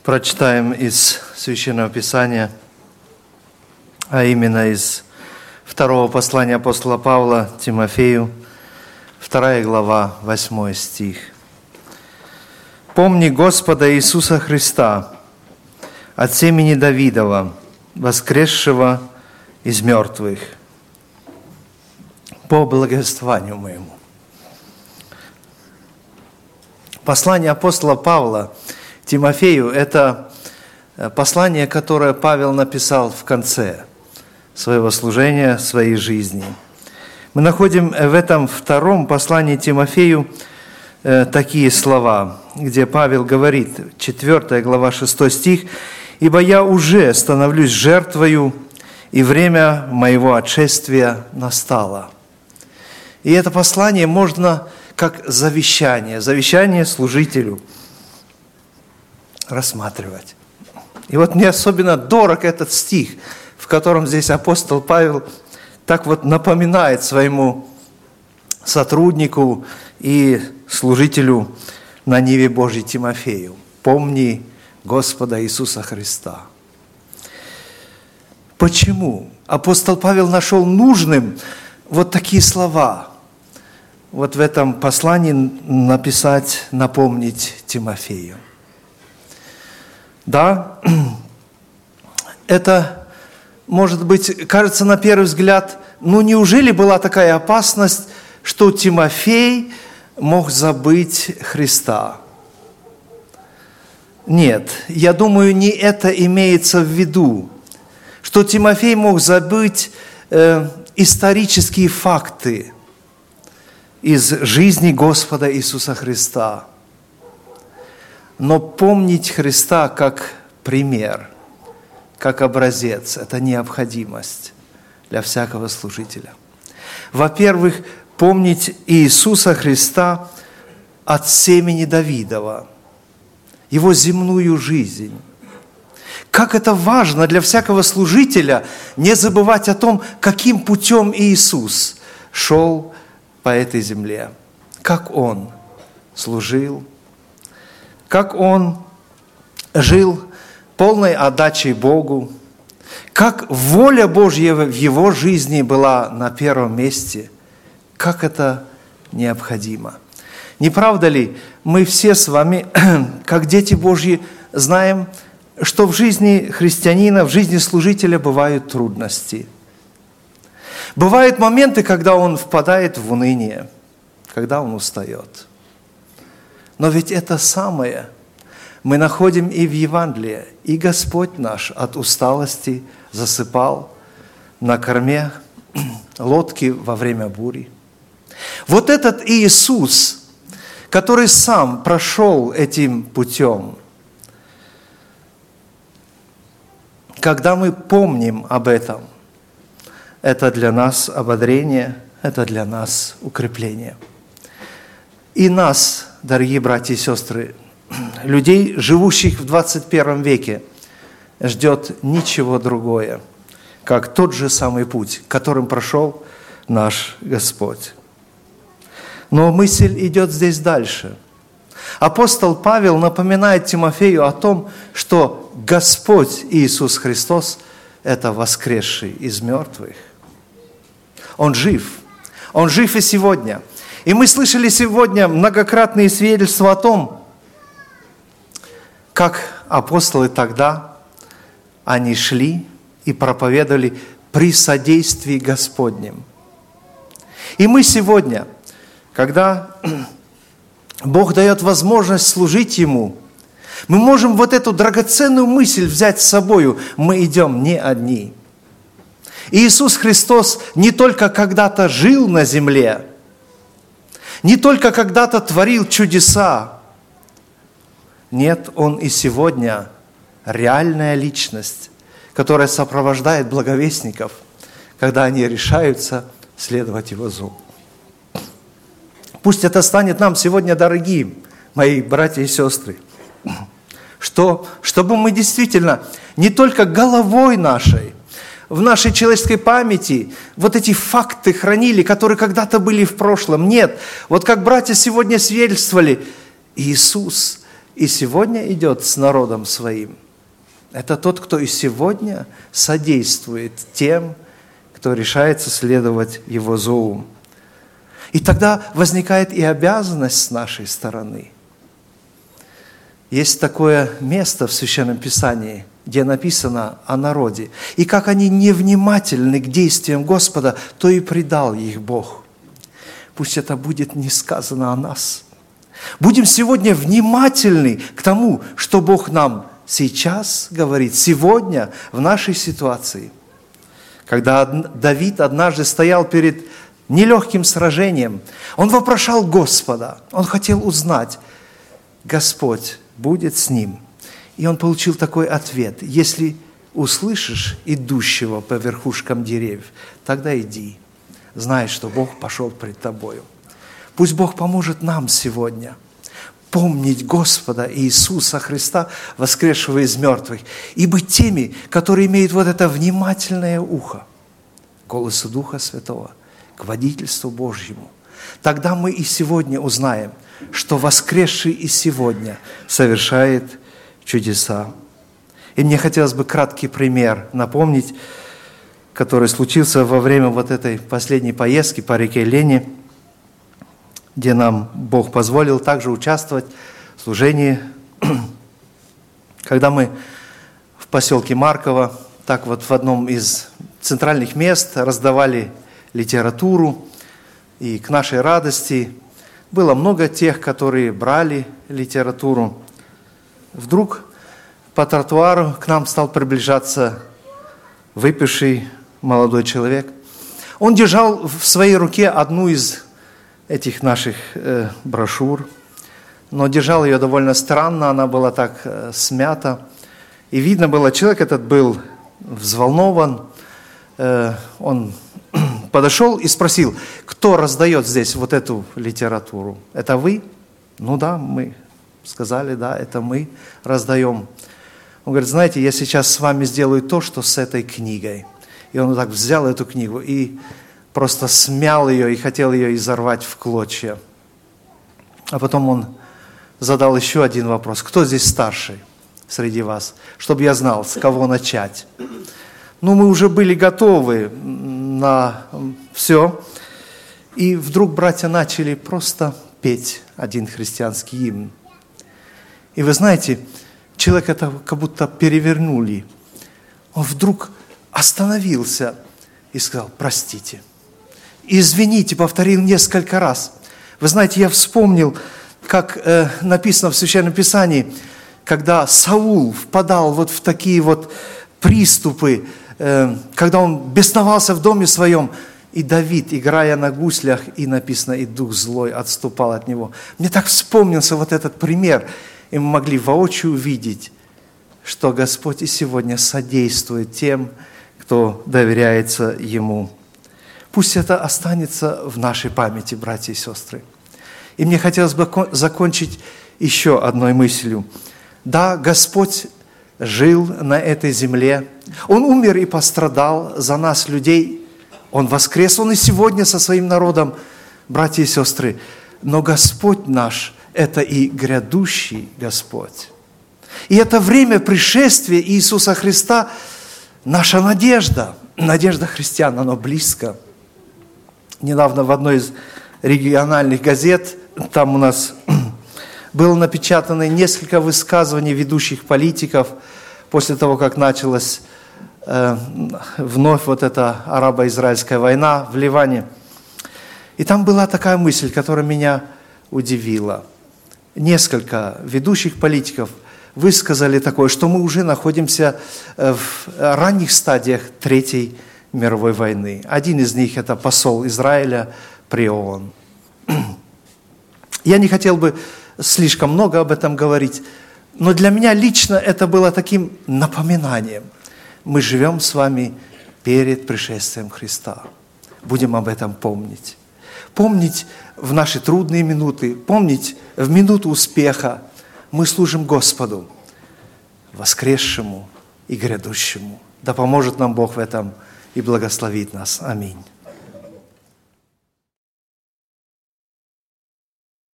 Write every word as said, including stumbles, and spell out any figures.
Прочитаем из Священного Писания, а именно из второго послания апостола Павла Тимофею, вторая глава, восьмой стих. «Помни Господа Иисуса Христа, от семени Давидова, воскресшего из мертвых, по благовествованию моему». Послание апостола Павла Тимофею – это послание, которое Павел написал в конце своего служения, своей жизни. Мы находим в этом втором послании Тимофею такие слова, где Павел говорит, четвёртая глава, шестой стих: «Ибо я уже становлюсь жертвою, и время моего отшествия настало». И это послание можно как завещание, завещание служителю рассматривать. И вот мне особенно дорог этот стих, в котором здесь апостол Павел так вот напоминает своему сотруднику и служителю на ниве Божьей Тимофею: «Помни Господа Иисуса Христа». Почему апостол Павел нашел нужным вот такие слова вот в этом послании написать, напомнить Тимофею? Да, это, может быть, кажется на первый взгляд, ну неужели была такая опасность, что Тимофей мог забыть Христа? Нет, я думаю, не это имеется в виду, что Тимофей мог забыть э, исторические факты из жизни Господа Иисуса Христа. Но помнить Христа как пример, как образец – это необходимость для всякого служителя. Во-первых, помнить Иисуса Христа от семени Давидова, его земную жизнь. Как это важно для всякого служителя не забывать о том, каким путем Иисус шел по этой земле, как Он служил, как Он жил полной отдачей Богу, как воля Божья в Его жизни была на первом месте, как это необходимо. Не правда ли, мы все с вами, как дети Божьи, знаем, что в жизни христианина, в жизни служителя бывают трудности. Бывают моменты, когда он впадает в уныние, когда он устает. Но ведь это самое мы находим и в Евангелии. И Господь наш от усталости засыпал на корме лодки во время бури. Вот этот Иисус, который сам прошел этим путем, когда мы помним об этом, это для нас ободрение, это для нас укрепление. И нас, дорогие братья и сестры, людей, живущих в двадцать первом веке, ждет ничего другое, как тот же самый путь, которым прошел наш Господь. Но мысль идет здесь дальше. Апостол Павел напоминает Тимофею о том, что Господь Иисус Христос – это воскресший из мертвых. Он жив. Он жив и сегодня. И мы слышали сегодня многократные свидетельства о том, как апостолы тогда, они шли и проповедовали при содействии Господнем. И мы сегодня, когда Бог дает возможность служить Ему, мы можем вот эту драгоценную мысль взять с собою: мы идем не одни. Иисус Христос не только когда-то жил на земле, не только когда-то творил чудеса. Нет, Он и сегодня реальная личность, которая сопровождает благовестников, когда они решаются следовать Его зову. Пусть это станет нам сегодня дорогим, мои братья и сестры, что, чтобы мы действительно не только головой нашей, в нашей человеческой памяти вот эти факты хранили, которые когда-то были в прошлом. Нет, вот как братья сегодня свидетельствовали, Иисус и сегодня идет с народом своим. Это тот, кто и сегодня содействует тем, кто решается следовать Его зову. И тогда возникает и обязанность с нашей стороны. Есть такое место в Священном Писании, где написано о народе. И как они невнимательны к действиям Господа, то и предал их Бог. Пусть это будет не сказано о нас. Будем сегодня внимательны к тому, что Бог нам сейчас говорит, сегодня в нашей ситуации. Когда Давид однажды стоял перед нелегким сражением, он вопрошал Господа, он хотел узнать, Господь будет с ним. И он получил такой ответ: если услышишь идущего по верхушкам деревьев, тогда иди, знай, что Бог пошел пред тобою. Пусть Бог поможет нам сегодня помнить Господа Иисуса Христа, воскресшего из мертвых, и быть теми, которые имеют вот это внимательное ухо к голосу Духа Святого, к водительству Божьему. Тогда мы и сегодня узнаем, что воскресший и сегодня совершает чудеса. И мне хотелось бы краткий пример напомнить, который случился во время вот этой последней поездки по реке Лени, где нам Бог позволил также участвовать в служении. Когда мы в поселке Марково, так вот в одном из центральных мест раздавали литературу, и к нашей радости было много тех, которые брали литературу. Вдруг по тротуару к нам стал приближаться выпивший молодой человек. Он держал в своей руке одну из этих наших э, брошюр, но держал ее довольно странно, она была так э, смята. И видно было, человек этот был взволнован. Э, он подошел и спросил: кто раздает здесь вот эту литературу? Это вы? Ну да, мы. Сказали, да, это мы раздаем. Он говорит: знаете, я сейчас с вами сделаю то, что с этой книгой. И он вот так взял эту книгу и просто смял ее и хотел ее изорвать в клочья. А потом он задал еще один вопрос: кто здесь старший среди вас? Чтобы я знал, с кого начать. Ну, мы уже были готовы на все. И вдруг братья начали просто петь один христианский гимн. И вы знаете, человек это как будто перевернули. Он вдруг остановился и сказал: простите. Извините, повторил несколько раз. Вы знаете, я вспомнил, как э, написано в Священном Писании, когда Саул впадал вот в такие вот приступы, э, когда он бесновался в доме своем, и Давид, играя на гуслях, и написано, и дух злой отступал от него. Мне так вспомнился вот этот пример, и мы могли воочию увидеть, что Господь и сегодня содействует тем, кто доверяется Ему. Пусть это останется в нашей памяти, братья и сестры. И мне хотелось бы закончить еще одной мыслью. Да, Господь жил на этой земле. Он умер и пострадал за нас, людей. Он воскрес, Он и сегодня со своим народом, братья и сестры. Но Господь наш – это и грядущий Господь. И это время пришествия Иисуса Христа – наша надежда. Надежда христиан, оно близко. Недавно в одной из региональных газет, там у нас было напечатано несколько высказываний ведущих политиков после того, как началась э, вновь вот эта арабо-израильская война в Ливане. И там была такая мысль, которая меня удивила. Несколько ведущих политиков высказали такое, что мы уже находимся в ранних стадиях Третьей мировой войны. Один из них – это посол Израиля при ООН. Я не хотел бы слишком много об этом говорить, но для меня лично это было таким напоминанием. Мы живем с вами перед пришествием Христа. Будем об этом помнить. Помнить в наши трудные минуты, помнить в минуту успеха. Мы служим Господу, воскресшему и грядущему. Да поможет нам Бог в этом и благословит нас. Аминь.